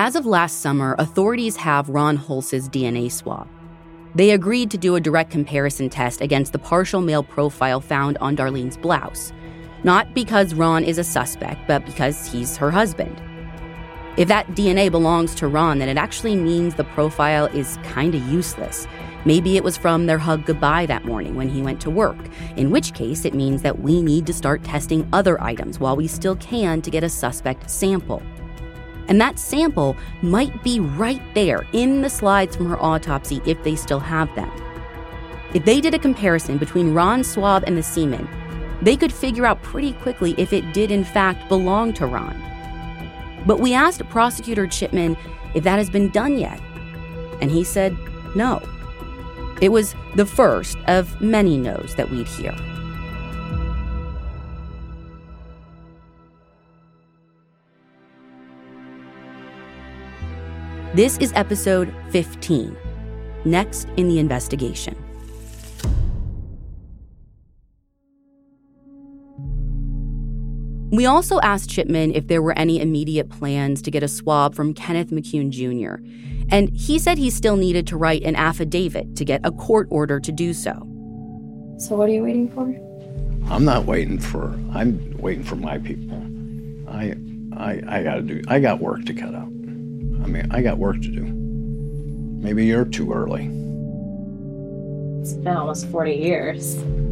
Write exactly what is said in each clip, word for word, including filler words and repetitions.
As of last summer, authorities have Ron Hulse's D N A swab. They agreed to do a direct comparison test against the partial male profile found on Darlene's blouse. Not because Ron is a suspect, but because he's her husband. If that D N A belongs to Ron, then it actually means the profile is kind of useless. Maybe it was from their hug goodbye that morning when he went to work, in which case it means that we need to start testing other items while we still can to get a suspect sample. And that sample might be right there in the slides from her autopsy if they still have them. If they did a comparison between Ron's swab and the semen, they could figure out pretty quickly if it did in fact belong to Ron. But we asked Prosecutor Chipman if that has been done yet, and he said no. It was the first of many no's that we'd hear. This is episode fifteen, next in the investigation. We also asked Chipman if there were any immediate plans to get a swab from Kenneth McCune Junior, and he said he still needed to write an affidavit to get a court order to do so. So what are you waiting for? I'm not waiting for, I'm waiting for my people. I, I, I gotta do, I got work to cut out. I mean, I got work to do. Maybe you're too early. It's been almost forty years.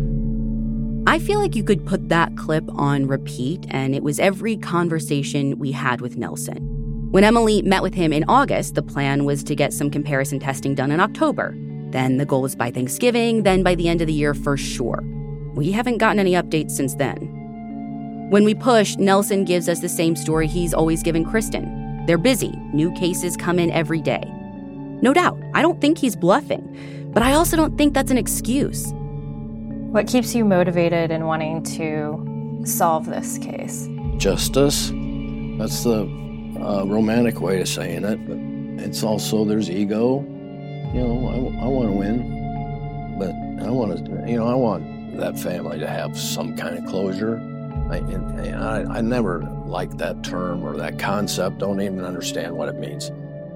I feel like you could put that clip on repeat, and it was every conversation we had with Nelson. When Emily met with him in August, the plan was to get some comparison testing done in October. Then the goal was by Thanksgiving, then by the end of the year for sure. We haven't gotten any updates since then. When we push, Nelson gives us the same story he's always given Kristen. They're busy. New cases come in every day. No doubt, I don't think he's bluffing, but I also don't think that's an excuse. What keeps you motivated in wanting to solve this case? Justice. That's the uh, romantic way of saying it, but it's also, there's ego. You know, I, I want to win, but I want to, you know, I want that family to have some kind of closure. I, and, and I, I never liked that term or that concept, don't even understand what it means.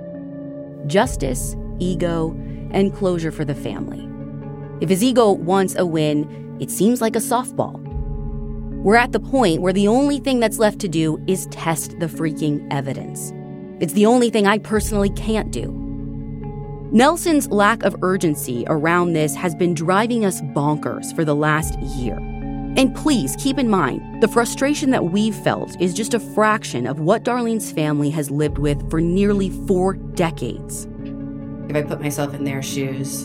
Justice, ego, and closure for the family. If his ego wants a win, it seems like a softball. We're at the point where the only thing that's left to do is test the freaking evidence. It's the only thing I personally can't do. Nelson's lack of urgency around this has been driving us bonkers for the last year. And please keep in mind, the frustration that we've felt is just a fraction of what Darlene's family has lived with for nearly four decades. If I put myself in their shoes,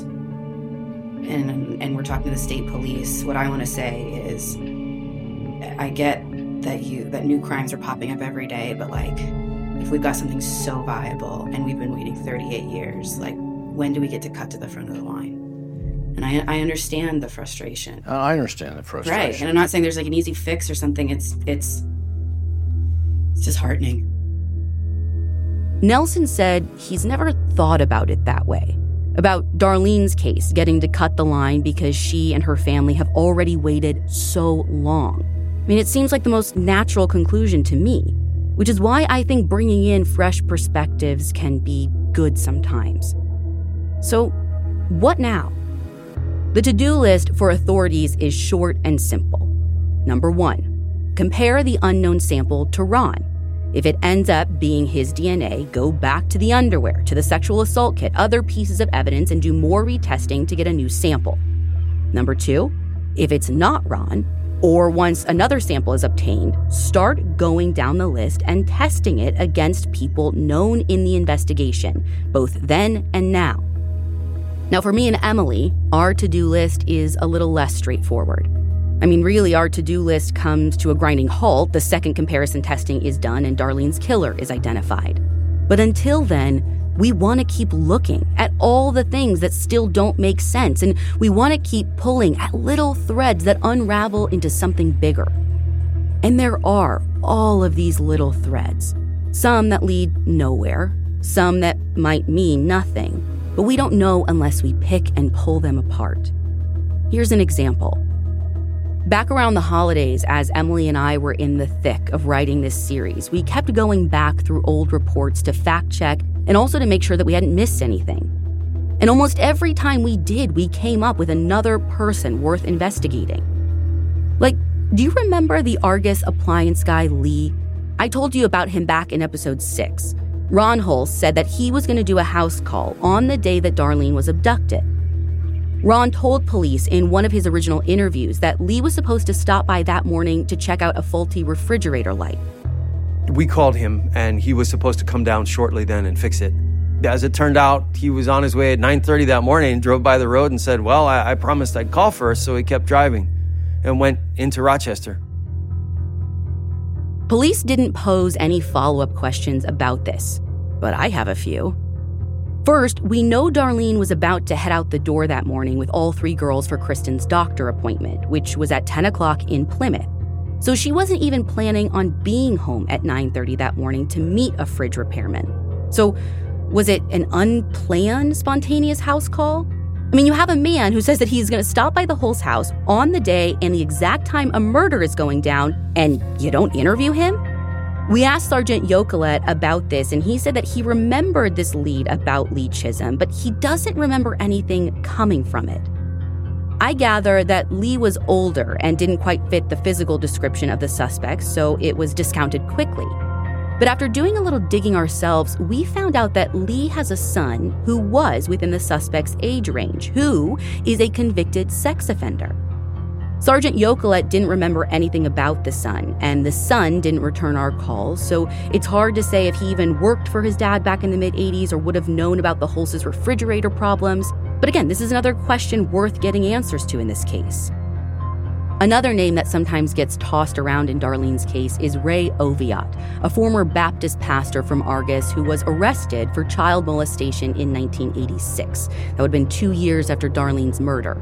and and we're talking to the state police, what I want to say is, I get that you that new crimes are popping up every day, but like, if we've got something so viable and we've been waiting thirty-eight years, like, when do we get to cut to the front of the line? And I I understand the frustration. I understand the frustration. Right, and I'm not saying there's like an easy fix or something. It's it's it's disheartening. Nelson said he's never thought about it that way. About Darlene's case getting to cut the line because she and her family have already waited so long. I mean, it seems like the most natural conclusion to me, which is why I think bringing in fresh perspectives can be good sometimes. So, what now? The to-do list for authorities is short and simple. Number one, compare the unknown sample to Ron. If it ends up being his D N A, go back to the underwear, to the sexual assault kit, other pieces of evidence, and do more retesting to get a new sample. Number two, if it's not Ron, or once another sample is obtained, start going down the list and testing it against people known in the investigation, both then and now. Now, for me and Emily, our to-do list is a little less straightforward. I mean, really, our to-do list comes to a grinding halt the second comparison testing is done and Darlene's killer is identified. But until then, we want to keep looking at all the things that still don't make sense, and we want to keep pulling at little threads that unravel into something bigger. And there are all of these little threads, some that lead nowhere, some that might mean nothing, but we don't know unless we pick and pull them apart. Here's an example. Back around the holidays, as Emily and I were in the thick of writing this series, we kept going back through old reports to fact check and also to make sure that we hadn't missed anything. And almost every time we did, we came up with another person worth investigating. Like, do you remember the Argus appliance guy, Lee? I told you about him back in episode six. Ron Hulse said that he was going to do a house call on the day that Darlene was abducted. Ron told police in one of his original interviews that Lee was supposed to stop by that morning to check out a faulty refrigerator light. We called him, and he was supposed to come down shortly then and fix it. As it turned out, he was on his way at nine thirty that morning, drove by the road and said, well, I, I promised I'd call first, so he kept driving and went into Rochester. Police didn't pose any follow-up questions about this, but I have a few. First, we know Darlene was about to head out the door that morning with all three girls for Kristen's doctor appointment, which was at ten o'clock in Plymouth. So she wasn't even planning on being home at nine thirty that morning to meet a fridge repairman. So was it an unplanned, spontaneous house call? I mean, you have a man who says that he's going to stop by the Hulse house on the day and the exact time a murder is going down, and you don't interview him? We asked Sergeant Yocolet about this, and he said that he remembered this lead about Lee Chisholm, but he doesn't remember anything coming from it. I gather that Lee was older and didn't quite fit the physical description of the suspects, so it was discounted quickly. But after doing a little digging ourselves, we found out that Lee has a son who was within the suspect's age range, who is a convicted sex offender. Sergeant Yocolet didn't remember anything about the son, and the son didn't return our calls, so it's hard to say if he even worked for his dad back in the mid-eighties or would have known about the Hulse's refrigerator problems. But again, this is another question worth getting answers to in this case. Another name that sometimes gets tossed around in Darlene's case is Ray Oviatt, a former Baptist pastor from Argus who was arrested for child molestation in nineteen eighty-six. That would have been two years after Darlene's murder.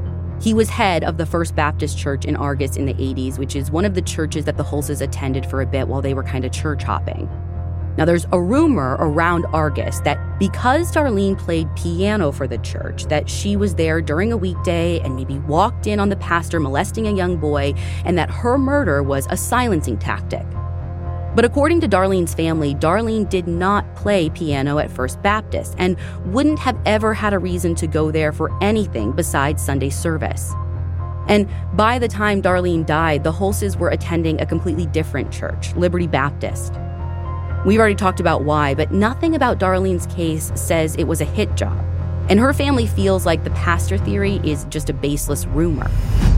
He was head of the First Baptist Church in Argus in the eighties, which is one of the churches that the Hulses attended for a bit while they were kind of church hopping. Now, there's a rumor around Argus that because Darlene played piano for the church, that she was there during a weekday and maybe walked in on the pastor molesting a young boy, and that her murder was a silencing tactic. But according to Darlene's family, Darlene did not play piano at First Baptist and wouldn't have ever had a reason to go there for anything besides Sunday service. And by the time Darlene died, the Hulses were attending a completely different church, Liberty Baptist. We've already talked about why, but nothing about Darlene's case says it was a hit job. And her family feels like the pastor theory is just a baseless rumor.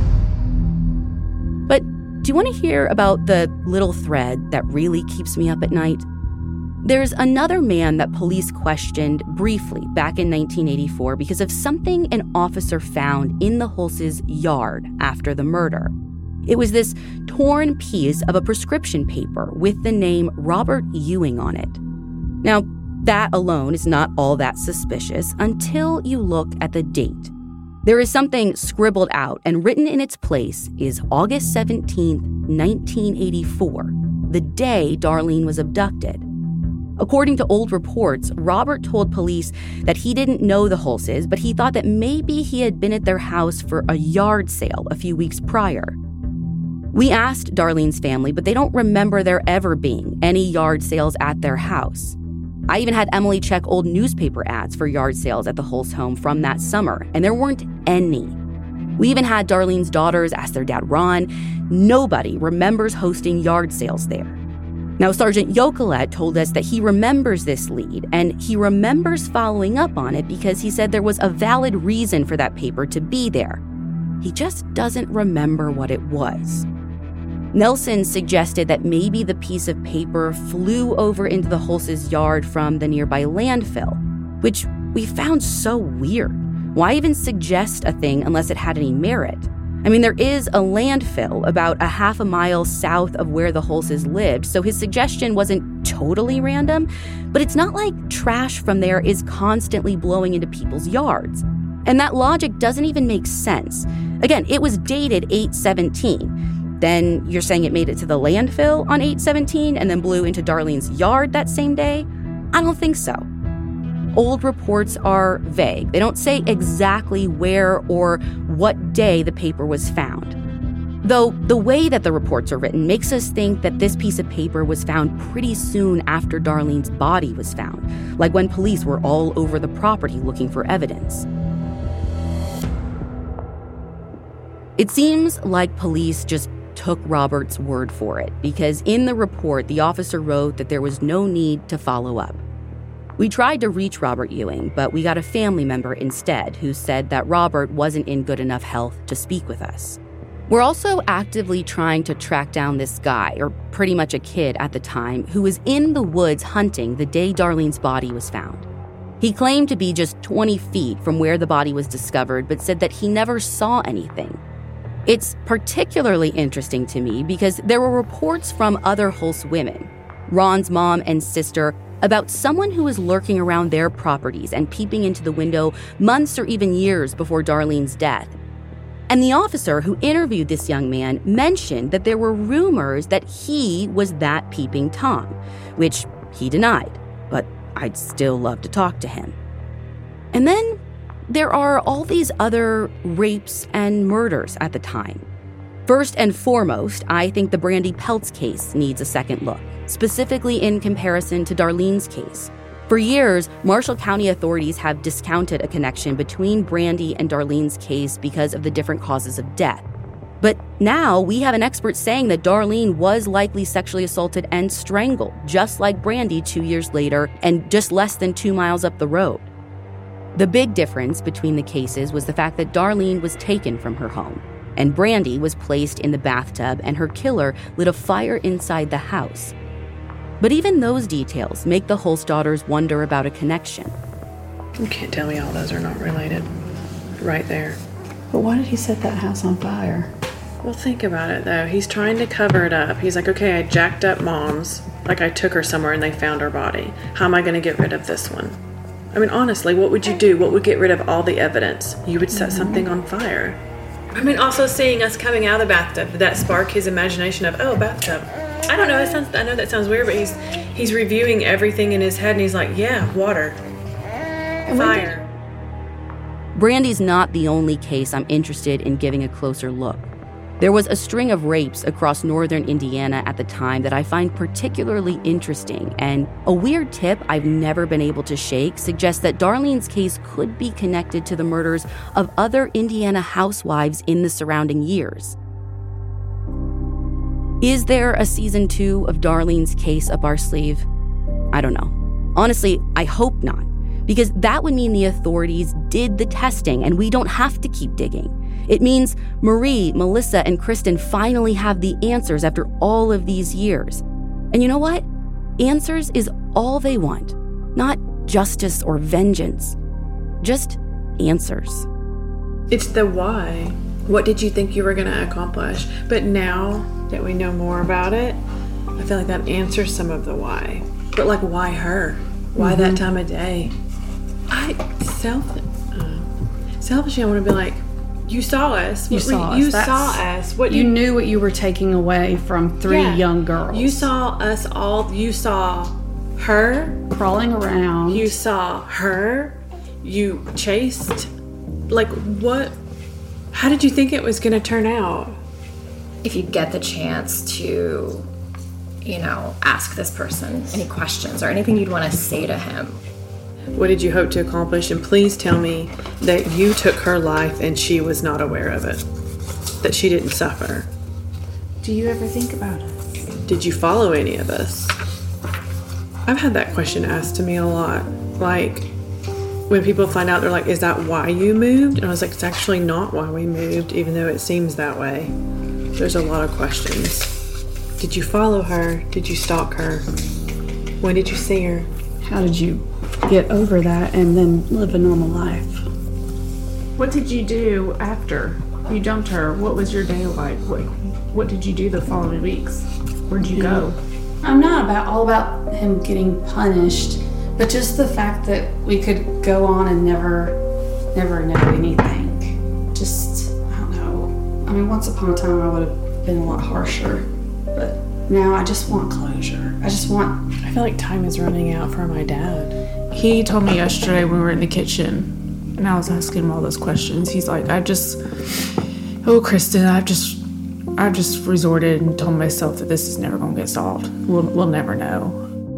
But do you want to hear about the little thread that really keeps me up at night? There's another man that police questioned briefly back in nineteen eighty-four because of something an officer found in the Hulses' yard after the murder. It was this torn piece of a prescription paper with the name Robert Ewing on it. Now, that alone is not all that suspicious until you look at the date. There is something scribbled out, and written in its place is August seventeenth, nineteen eighty-four, the day Darlene was abducted. According to old reports, Robert told police that he didn't know the Hulses, but he thought that maybe he had been at their house for a yard sale a few weeks prior. We asked Darlene's family, but they don't remember there ever being any yard sales at their house. I even had Emily check old newspaper ads for yard sales at the Hulse home from that summer, and there weren't any. We even had Darlene's daughters ask their dad, Ron. Nobody remembers hosting yard sales there. Now, Sergeant Yocolet told us that he remembers this lead, and he remembers following up on it because he said there was a valid reason for that paper to be there. He just doesn't remember what it was. Nelson suggested that maybe the piece of paper flew over into the Hulses' yard from the nearby landfill, which we found so weird. Why even suggest a thing unless it had any merit? I mean, there is a landfill about a half a mile south of where the Hulses lived, so his suggestion wasn't totally random, but it's not like trash from there is constantly blowing into people's yards. And that logic doesn't even make sense. Again, it was dated eight seventeen. Then you're saying it made it to the landfill on eight seventeen and then blew into Darlene's yard that same day? I don't think so. Old reports are vague. They don't say exactly where or what day the paper was found. Though the way that the reports are written makes us think that this piece of paper was found pretty soon after Darlene's body was found, like when police were all over the property looking for evidence. It seems like police just took Robert's word for it, because in the report, the officer wrote that there was no need to follow up. We tried to reach Robert Ewing, but we got a family member instead who said that Robert wasn't in good enough health to speak with us. We're also actively trying to track down this guy, or pretty much a kid at the time, who was in the woods hunting the day Darlene's body was found. He claimed to be just twenty feet from where the body was discovered, but said that he never saw anything. It's particularly interesting to me because there were reports from other Hulse women, Ron's mom and sister, about someone who was lurking around their properties and peeping into the window months or even years before Darlene's death. And the officer who interviewed this young man mentioned that there were rumors that he was that peeping Tom, which he denied, but I'd still love to talk to him. And then there are all these other rapes and murders at the time. First and foremost, I think the Brandy Peltz case needs a second look, specifically in comparison to Darlene's case. For years, Marshall County authorities have discounted a connection between Brandy and Darlene's case because of the different causes of death. But now we have an expert saying that Darlene was likely sexually assaulted and strangled, just like Brandy two years later and just less than two miles up the road. The big difference between the cases was the fact that Darlene was taken from her home, and Brandy was placed in the bathtub and her killer lit a fire inside the house. But even those details make the Hulse daughters wonder about a connection. You can't tell me all those are not related. Right there. But why did he set that house on fire? Well, think about it, though. He's trying to cover it up. He's like, okay, I jacked up Mom's. Like, I took her somewhere and they found her body. How am I going to get rid of this one? I mean, honestly, what would you do? What would get rid of all the evidence? You would set mm-hmm. something on fire. I mean, also seeing us coming out of the bathtub, did that spark his imagination of, oh, bathtub? I don't know. It sounds, I know that sounds weird, but he's he's reviewing everything in his head, and he's like, yeah, water, fire. Brandy's not the only case I'm interested in giving a closer look. There was a string of rapes across northern Indiana at the time that I find particularly interesting, and a weird tip I've never been able to shake suggests that Darlene's case could be connected to the murders of other Indiana housewives in the surrounding years. Is there a season two of Darlene's case up our sleeve? I don't know. Honestly, I hope not, because that would mean the authorities did the testing and we don't have to keep digging. It means Marie, Melissa, and Kristen finally have the answers after all of these years. And you know what? Answers is all they want. Not justice or vengeance. Just answers. It's the why. What did you think you were going to accomplish? But now that we know more about it, I feel like that answers some of the why. But like, why her? Why mm-hmm. that time of day? I self, uh, selfishly, I want to be like, you saw us. You what, saw you us. You saw us. What you you knew what you were taking away from three yeah. young girls. You saw us all. You saw her crawling around. You saw her. You chased. Like, what? How did you think it was going to turn out? If you get the chance to, you know, ask this person any questions or anything you'd want to say to him. What did you hope to accomplish? And please tell me that you took her life and she was not aware of it. That she didn't suffer. Do you ever think about it? Did you follow any of us? I've had that question asked to me a lot. Like, when people find out, they're like, is that why you moved? And I was like, it's actually not why we moved, even though it seems that way. There's a lot of questions. Did you follow her? Did you stalk her? When did you see her? How did you get over that and then live a normal life? What did you do after you dumped her? What was your day like? What, what did you do the following weeks? Where'd you go? I'm not about all about him getting punished, but just the fact that we could go on and never, never know anything. Just, I don't know. I mean, once upon a time I would have been a lot harsher, but now I just want closure. I just want... I feel like time is running out for my dad. He told me yesterday when we were in the kitchen, and I was asking him all those questions. He's like, I just... Oh, Kristen, I've just I just resorted and told myself that this is never going to get solved. We'll, we'll never know.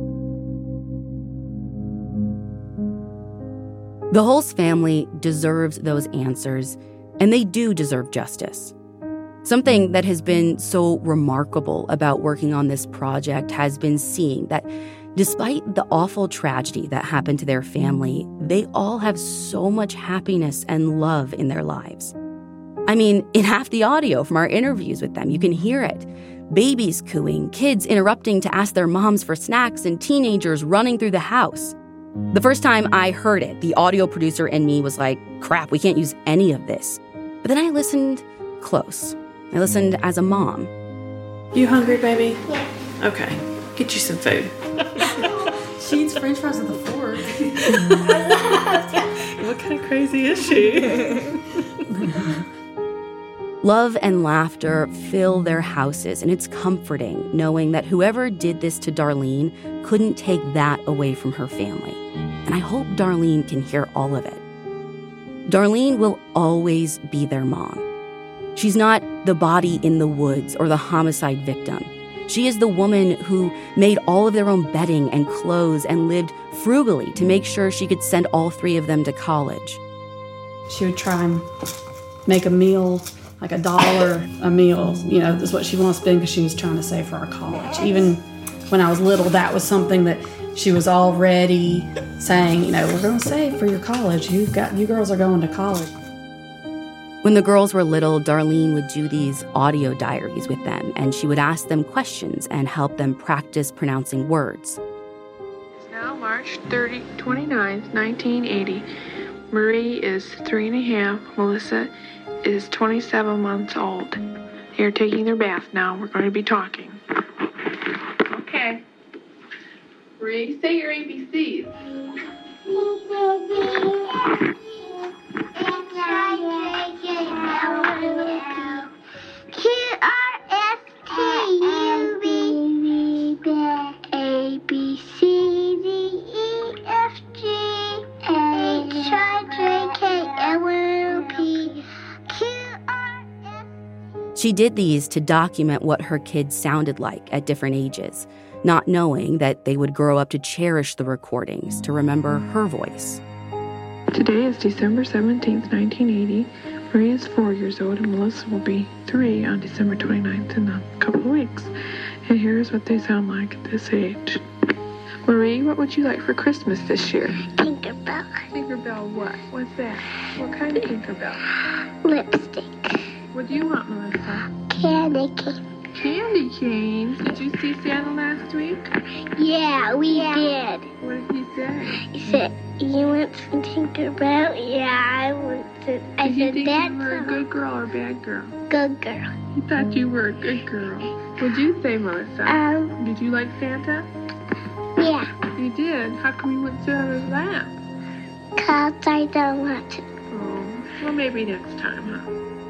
The Hulse family deserves those answers, and they do deserve justice. Something that has been so remarkable about working on this project has been seeing that despite the awful tragedy that happened to their family, they all have so much happiness and love in their lives. I mean, in half the audio from our interviews with them, you can hear it. Babies cooing, kids interrupting to ask their moms for snacks, and teenagers running through the house. The first time I heard it, the audio producer in me was like, crap, we can't use any of this. But then I listened close. I listened as a mom. You hungry, baby? Yeah. Okay, get you some food. She eats french fries with a fork. What kind of crazy is she? Love and laughter fill their houses, and it's comforting knowing that whoever did this to Darlene couldn't take that away from her family. And I hope Darlene can hear all of it. Darlene will always be their mom. She's not the body in the woods or the homicide victim. She is the woman who made all of their own bedding and clothes and lived frugally to make sure she could send all three of them to college. She would try and make a meal, like a dollar a meal, you know, that's what she wants to spend because she was trying to save for our college. Even when I was little, that was something that she was already saying, you know, we're going to save for your college. You've got, you girls are going to college. When the girls were little, Darlene would do these audio diaries with them, and she would ask them questions and help them practice pronouncing words. It's now March thirtieth, twenty-ninth, nineteen eighty. Marie is three and a half. Melissa is twenty-seven months old. They are taking their bath now. We're going to be talking. Okay. Marie, say your A B Cs. Q R S T U V A B C D E F G H I J K L M N O P Q R S. She did these to document what her kids sounded like at different ages, not knowing that they would grow up to cherish the recordings, to remember her voice. Today is December seventeenth, nineteen eighty. Marie is four years old and Melissa will be three on December twenty-ninth in a couple of weeks. And here's what they sound like at this age. Marie, what would you like for Christmas this year? Tinkerbell. Tinkerbell what? What's that? What kind of Tinkerbell? Lipstick. What do you want, Melissa? Candy cane. Candy canes? Did you see Santa last week? Yeah, we yeah. did. What did he say? He said, you want some Tinkerbell? Yeah, I want to. I did said, you think that's you were a good girl or a bad girl? Good girl. He thought you were a good girl. What'd you say, Melissa? Um, did you like Santa? Yeah. You did? How come you wouldn't sit on his lap? Because I don't want to. Oh, well, maybe next time, huh?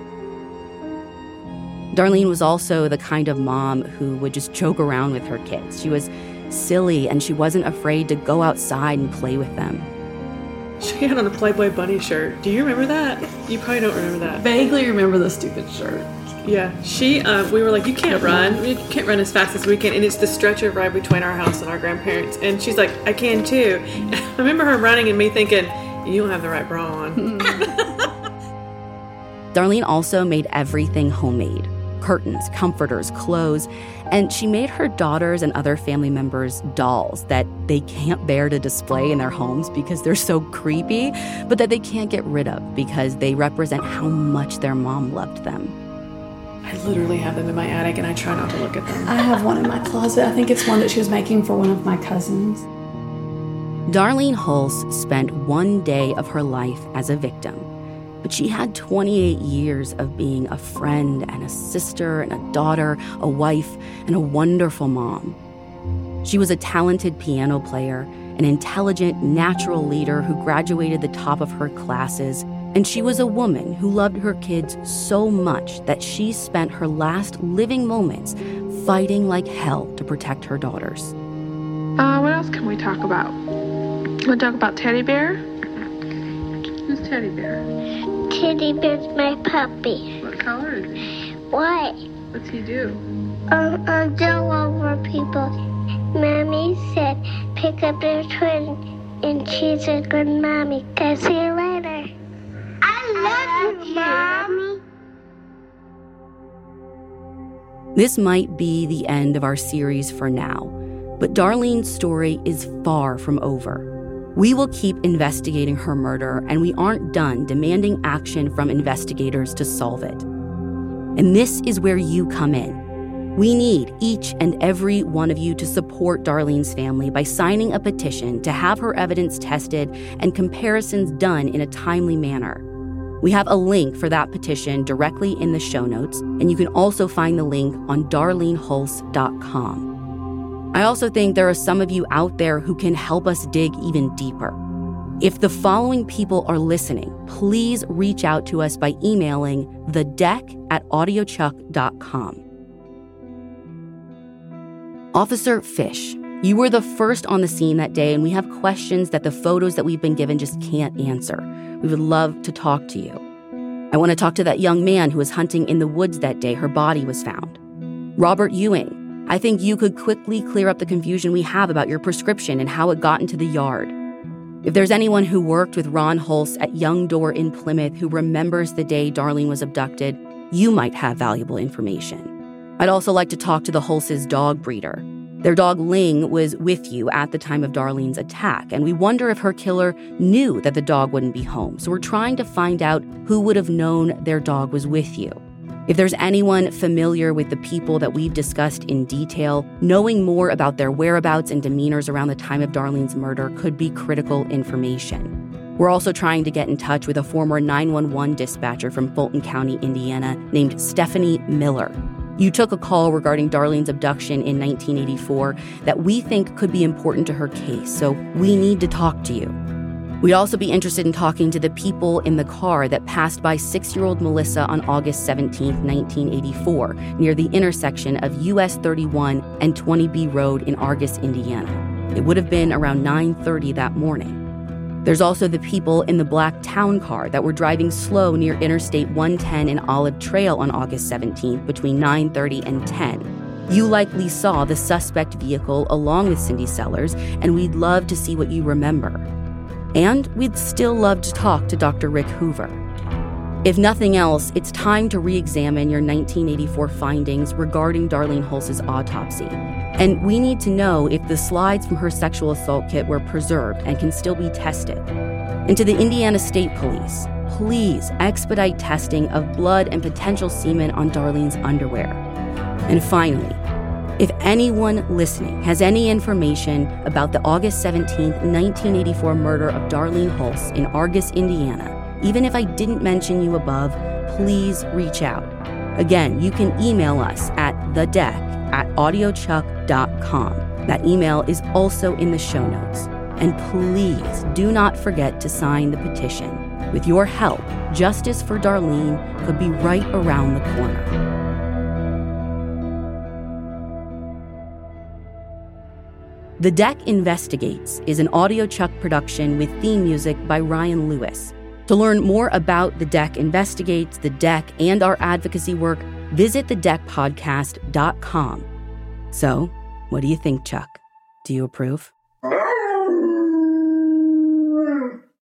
Darlene was also the kind of mom who would just joke around with her kids. She was silly, and she wasn't afraid to go outside and play with them. She had on a Playboy bunny shirt. Do you remember that? You probably don't remember that. Vaguely remember the stupid shirt. Yeah, she, uh, we were like, you can't run. You can't run as fast as we can. And it's the stretcher right between our house and our grandparents. And she's like, I can too. And I remember her running and me thinking, you don't have the right bra on. Darlene also made everything homemade. Curtains, comforters, clothes, and she made her daughters and other family members dolls that they can't bear to display in their homes because they're so creepy, but that they can't get rid of because they represent how much their mom loved them. I literally have them in my attic and I try not to look at them. I have one in my closet. I think it's one that she was making for one of my cousins. Darlene Hulse spent one day of her life as a victim. But she had twenty-eight years of being a friend and a sister and a daughter, a wife, and a wonderful mom. She was a talented piano player, an intelligent, natural leader who graduated the top of her classes, and she was a woman who loved her kids so much that she spent her last living moments fighting like hell to protect her daughters. Uh, what else can we talk about? Want to talk about Teddy Bear? Who's Teddy Bear? Teddy Bear's my puppy. What color is he? White. What's he do? Um, I'll go over people. Mommy said, pick up your twin, and she's a good mommy. I'll see you later. I love you, Mommy. This might be the end of our series for now, but Darlene's story is far from over. We will keep investigating her murder, and we aren't done demanding action from investigators to solve it. And this is where you come in. We need each and every one of you to support Darlene's family by signing a petition to have her evidence tested and comparisons done in a timely manner. We have a link for that petition directly in the show notes, and you can also find the link on darlene hulse dot com. I also think there are some of you out there who can help us dig even deeper. If the following people are listening, please reach out to us by emailing the deck at audiochuck dot com. Officer Fish, you were the first on the scene that day, and we have questions that the photos that we've been given just can't answer. We would love to talk to you. I want to talk to that young man who was hunting in the woods that day her body was found. Robert Ewing, I think you could quickly clear up the confusion we have about your prescription and how it got into the yard. If there's anyone who worked with Ron Hulse at Young Door in Plymouth who remembers the day Darlene was abducted, you might have valuable information. I'd also like to talk to the Hulse's dog breeder. Their dog Ling was with you at the time of Darlene's attack, and we wonder if her killer knew that the dog wouldn't be home. So we're trying to find out who would have known their dog was with you. If there's anyone familiar with the people that we've discussed in detail, knowing more about their whereabouts and demeanors around the time of Darlene's murder could be critical information. We're also trying to get in touch with a former nine one one dispatcher from Fulton County, Indiana, named Stephanie Miller. You took a call regarding Darlene's abduction in nineteen eighty-four that we think could be important to her case, so we need to talk to you. We'd also be interested in talking to the people in the car that passed by six-year-old Melissa on August seventeenth, nineteen eighty-four, near the intersection of U S thirty-one and twenty B Road in Argus, Indiana. It would have been around nine thirty that morning. There's also the people in the black town car that were driving slow near Interstate one ten and Olive Trail on August seventeenth between nine thirty and ten. You likely saw the suspect vehicle along with Cindy Sellers, and we'd love to see what you remember. And we'd still love to talk to Doctor Rick Hoover. If nothing else, it's time to re-examine your nineteen eighty-four findings regarding Darlene Hulse's autopsy. And we need to know if the slides from her sexual assault kit were preserved and can still be tested. And to the Indiana State Police, please expedite testing of blood and potential semen on Darlene's underwear. And finally, if anyone listening has any information about the August seventeenth, nineteen eighty-four murder of Darlene Hulse in Argus, Indiana, even if I didn't mention you above, please reach out. Again, you can email us at the deck at audiochuck dot com. That email is also in the show notes. And please do not forget to sign the petition. With your help, justice for Darlene could be right around the corner. The Deck Investigates is an AudioChuck production with theme music by Ryan Lewis. To learn more about The Deck Investigates, The Deck, and our advocacy work, visit the deck podcast dot com. So, what do you think, Chuck? Do you approve?